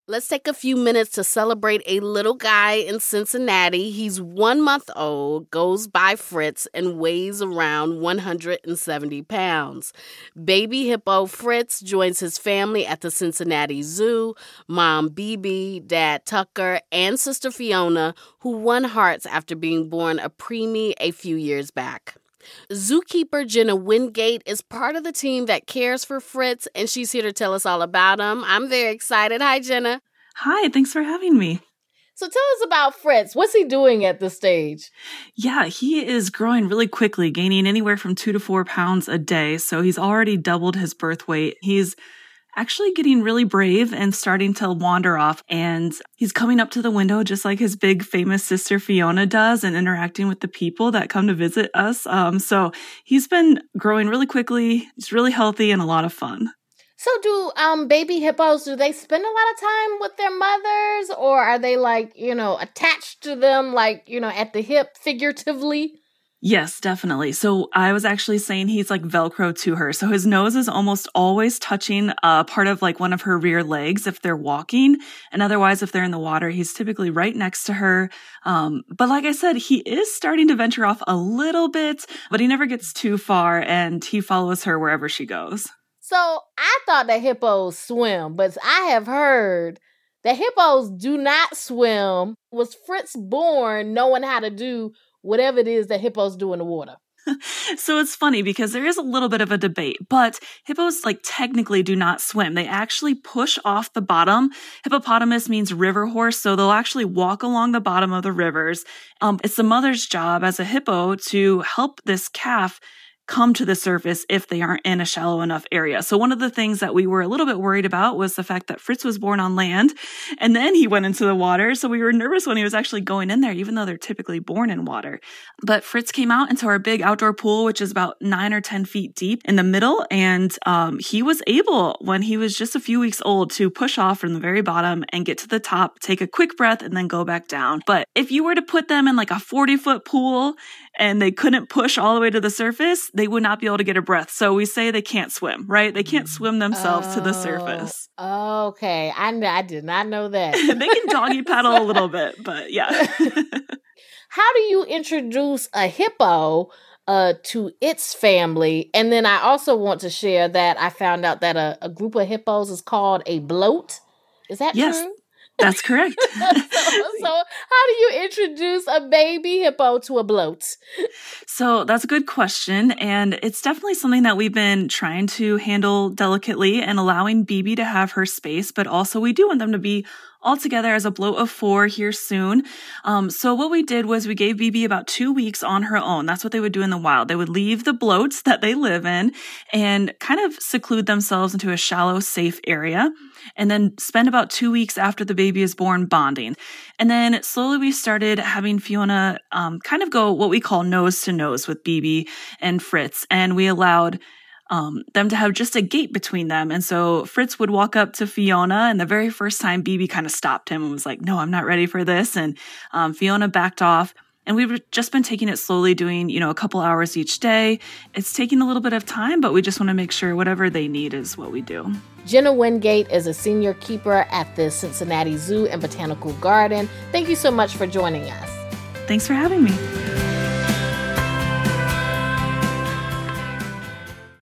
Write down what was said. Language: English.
Let's take a few minutes to celebrate a little guy in Cincinnati. He's 1 month old, goes by Fritz, and weighs around 170 pounds. Baby hippo Fritz joins his family at the Cincinnati Zoo. Mom Bibi, Dad Tucker, and sister Fiona, who won hearts after being born a preemie a few years back. Zookeeper Jenna Wingate is part of the team that cares for Fritz, and she's here to tell us all about him. I'm very excited. Hi, Jenna. Hi, thanks for having me. So tell us about Fritz. What's he doing at this stage? Yeah, he is growing really quickly, gaining anywhere from 2 to 4 pounds a day. So he's already doubled his birth weight. He's actually getting really brave and starting to wander off. And he's coming up to the window just like his big famous sister Fiona does and interacting with the people that come to visit us. So he's been growing really quickly. He's really healthy and a lot of fun. So do baby hippos, do they spend a lot of time with their mothers, or are they attached to them at the hip figuratively? Yes, definitely. So I was actually saying he's like Velcro to her. So his nose is almost always touching part of like one of her rear legs if they're walking. And otherwise, if they're in the water, he's typically right next to her. But like I said, he is starting to venture off a little bit, but he never gets too far and he follows her wherever she goes. So I thought that hippos swim, but I have heard that hippos do not swim. Was Fritz born knowing how to do whatever it is that hippos do in the water? So it's funny because there is a little bit of a debate, but hippos technically do not swim. They actually push off the bottom. Hippopotamus means river horse, so they'll actually walk along the bottom of the rivers. It's the mother's job as a hippo to help this calf come to the surface if they aren't in a shallow enough area. So one of the things that we were a little bit worried about was the fact that Fritz was born on land and then he went into the water. So we were nervous when he was actually going in there, even though they're typically born in water. But Fritz came out into our big outdoor pool, which is about 9 or 10 feet deep in the middle. And he was able, when he was just a few weeks old, to push off from the very bottom and get to the top, take a quick breath, and then go back down. But if you were to put them in like a 40-foot pool and they couldn't push all the way to the surface, they would not be able to get a breath. So we say they can't swim, right? They can't swim themselves to the surface. Okay. I did not know that. They can doggy paddle a little bit, but yeah. How do you introduce a hippo to its family? And then I also want to share that I found out that a group of hippos is called a bloat. Is that true? That's correct. So how do you introduce a baby hippo to a bloat? So that's a good question. And it's definitely something that we've been trying to handle delicately and allowing Bibi to have her space. But also we do want them to be all together as a bloat of 4 here soon. So what we did was we gave Bibi about 2 weeks on her own. That's what they would do in the wild. They would leave the bloats that they live in and kind of seclude themselves into a shallow, safe area, and then spend about 2 weeks after the baby is born bonding. And then slowly we started having Fiona kind of go what we call nose to nose with Bibi and Fritz. And we allowed them to have just a gate between them. And so Fritz would walk up to Fiona, and the very first time Bibi kind of stopped him and was like, no, I'm not ready for this. And Fiona backed off. And we've just been taking it slowly, doing, a couple hours each day. It's taking a little bit of time, but we just want to make sure whatever they need is what we do. Jenna Wingate is a senior keeper at the Cincinnati Zoo and Botanical Garden. Thank you so much for joining us. Thanks for having me.